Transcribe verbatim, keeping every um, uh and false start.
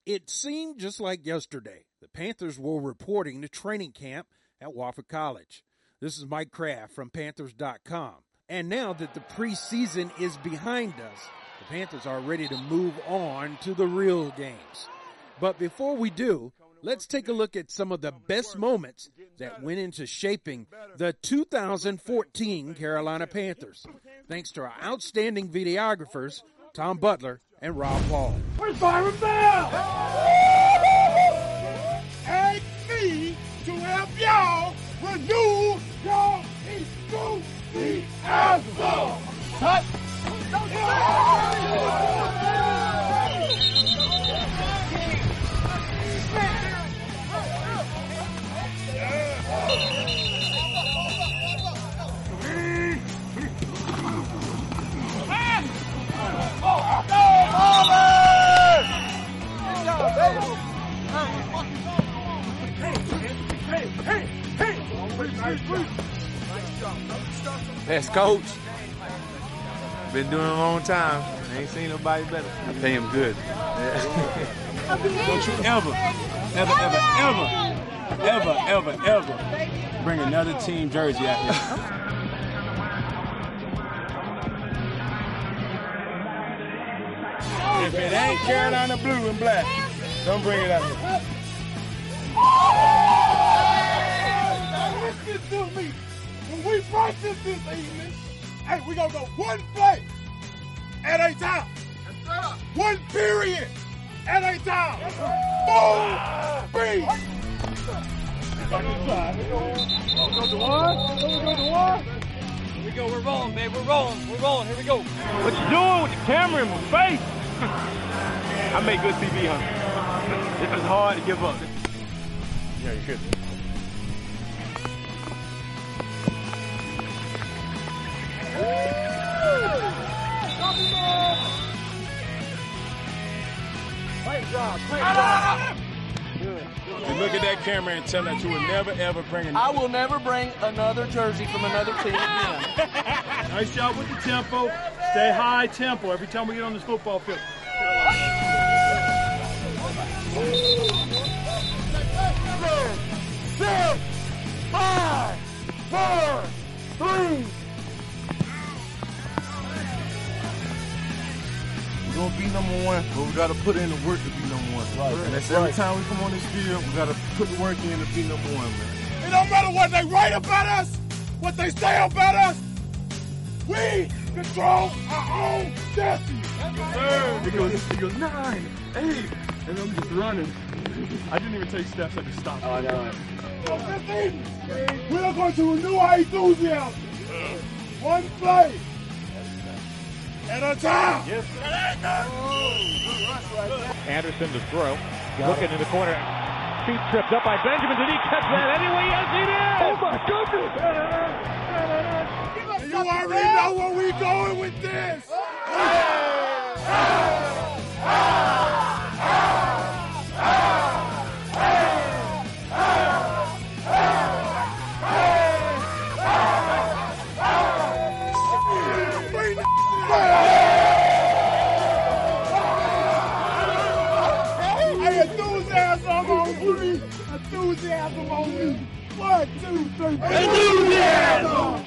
It seemed just like yesterday. The Panthers were reporting to training camp at Wofford College. This is Mike Kraft from Panthers dot com. And now that the preseason is behind us, the Panthers are ready to move on to the real games. But before we do, let's take a look at some of the best moments that went into shaping the two thousand fourteen Carolina Panthers, thanks to our outstanding videographers, Tom Butler and Rob Paul. Where's Byron Bell? And me to help y'all renew your enthusiasm. Cut. Best coach. Been doing it a long time. I ain't seen nobody better. I pay him good. Don't you ever, ever, ever, ever, ever, ever, ever bring another team jersey out here. If it ain't Carolina blue and black, don't bring it out here. Listen to me. When we practice this evening, hey, we gonna go one play at a time. One period at a time. Full speed. Go to one. Go to one. Here we go. We're rolling, babe. We're rolling. We're rolling. Here we go. What you doing with the camera in my face? I make good T V, huh? This is hard to give up. Yeah, you should. You look at that camera and tell that you will never ever bring another. I will never bring another jersey from another team again. Nice job with the tempo. Stay high tempo every time we get on this football field. Six, five, four, three. We're going to be number one, but we got to put in the work to be number one. Right. And that's every time we come on this field, we got to put the work in to be number one, man. It don't matter what they write about us, what they say about us. We control our own destiny. Yes, he goes, he goes nine, eight, and I'm just running. I didn't even take steps, I just stopped. Oh, no. We are going to renew our enthusiasm. One play at a time. Yes. Anderson to throw. Looking in the corner. Feet tripped up by Benjamin. Did he catch that anyway? Yes, he did! Oh, my goodness! You already know where we going with this. Enthusiasm on me. Enthusiasm on me. One, two, three. Enthusiasm!